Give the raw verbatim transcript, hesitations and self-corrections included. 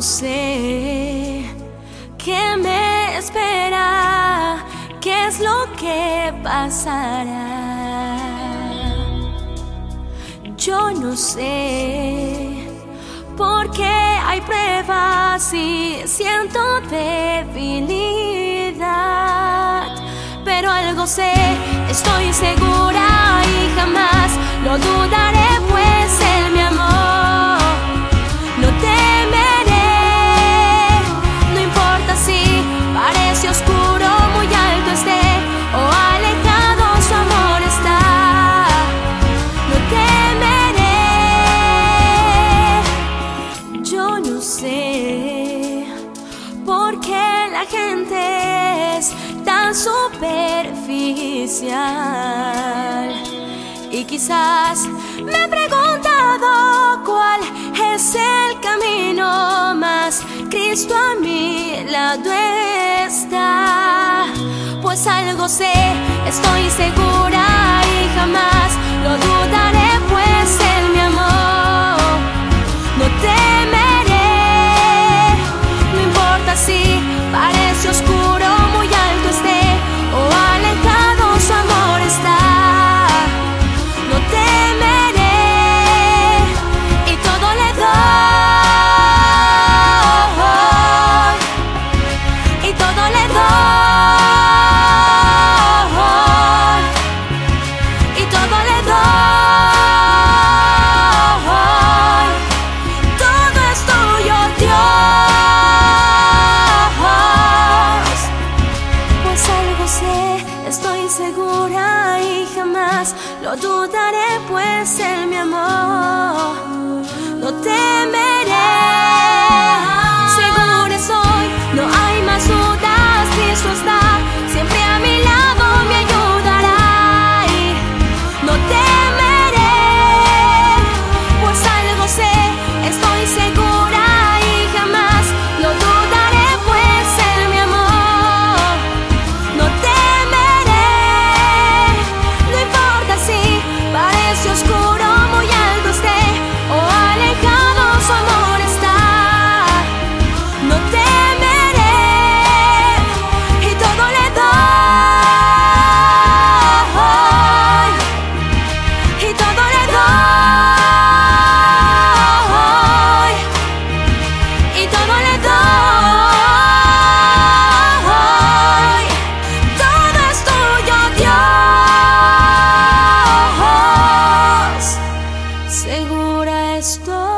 sé qué me espera, qué es lo que pasará. Yo no sé por qué hay pruebas y siento debilidad, pero algo sé, estoy segura y jamás lo dudaré, pues Él me amó. No temeré, no importa si parece oscuro, muy alto esté o alejado, su amor está. No temeré, yo no sé por qué la gente es tan superficial. Y quizás me he preguntado cuál es el camino, mas Cristo a mi lado está. Pues algo sé, estoy segura y jamás lo dudaré, pues Él me amó. No temeré, no importa si parece oscuro, muy alto esté o alejado, su amor está. No temeré y todo le doy, y todo le doy, y todo le doy. Todo es tuyo, Dios. Pues algo sé, estoy segura y jamás lo dudaré, pues Él me amó. No temeré, segura soy, no hay más dudas, Cristo está siempre a mi lado, me ayudará. Y no temeré, pues algo sé, estoy segura y jamás lo dudaré, pues Él me amó. No temeré, no importa si parece oscuro, muy alto esté o alejado, su amor está. No temeré y todo le doy, y todo le doy, y todo le doy. Todo es tuyo, Dios. Segura estoy.